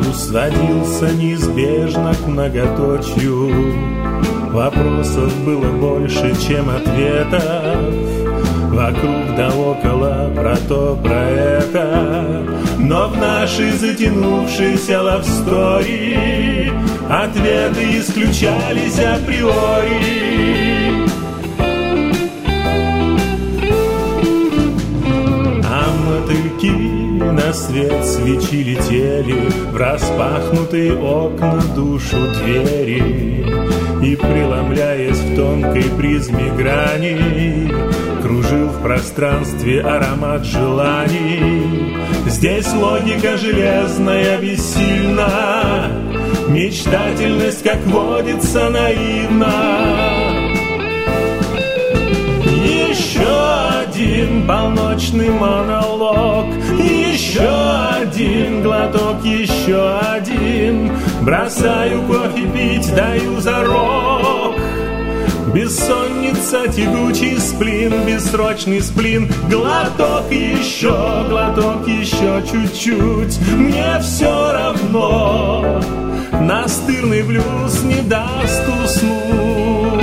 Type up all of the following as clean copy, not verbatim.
сводился неизбежно к многоточию. Вопросов было больше, чем ответов. Вокруг да около, про то, про это. Но в нашей затянувшейся love story ответы исключались априори. А мотыльки на свет свечи летели в распахнутые окна душу двери. И, преломляясь в тонкой призме грани, кружил в пространстве аромат желаний. Здесь логика железная бессильна, мечтательность, как водится, наивна. Еще один полночный монолог, еще один глоток, еще один. Бросаю кофе пить, даю зарок. Бессонница, тягучий сплин, бессрочный сплин. Глоток еще чуть-чуть. Мне все равно, настырный блюз не даст уснуть.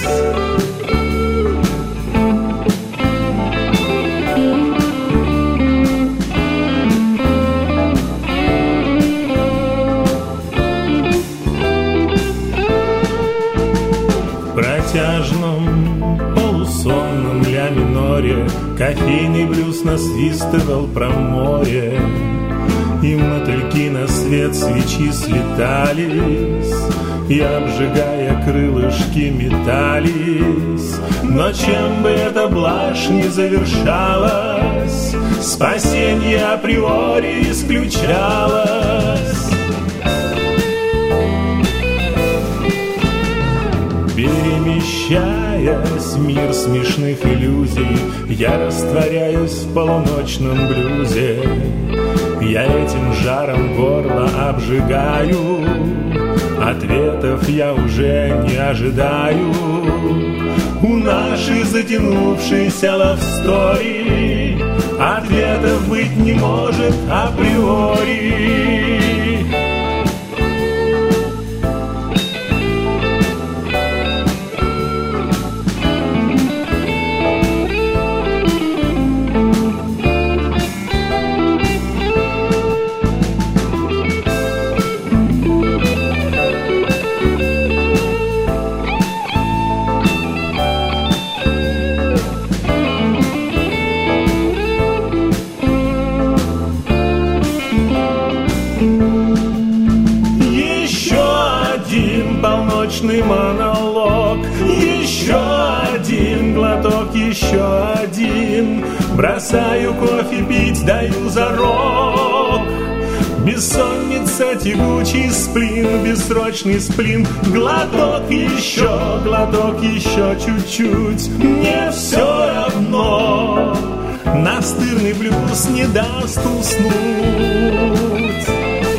В протяжном полусонном ля миноре кофейный блюз насвистывал про море. И мотыльки на свет свечи слетались, и, обжигая крылышки, метались. Но чем бы эта блажь ни завершалась, спасенье априори исключалось. Перемещаясь в мир смешных иллюзий, я растворяюсь в полуночном блюзе. Я этим жаром горло обжигаю, ответов я уже не ожидаю. У нашей затянувшейся love story ответов быть не может априори. Полночный монолог, еще один глоток, еще один. Бросаю кофе пить, даю зарок. Бессонница, тягучий сплин, бессрочный сплин. Глоток еще чуть-чуть. Мне все равно, настырный блюз не даст уснуть.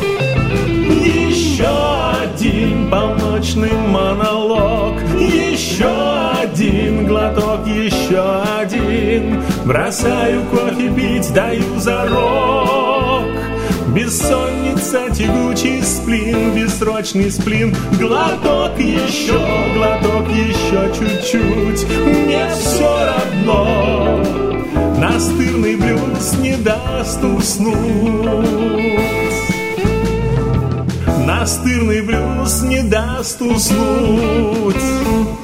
Еще один полночный монолог, еще один глоток, еще один. Бросаю кофе пить, даю зарок. Бессонница, тягучий сплин, бессрочный сплин. Глоток еще чуть-чуть. Мне все равно, настырный блюз не даст уснуть. Настырный блюз не даст уснуть.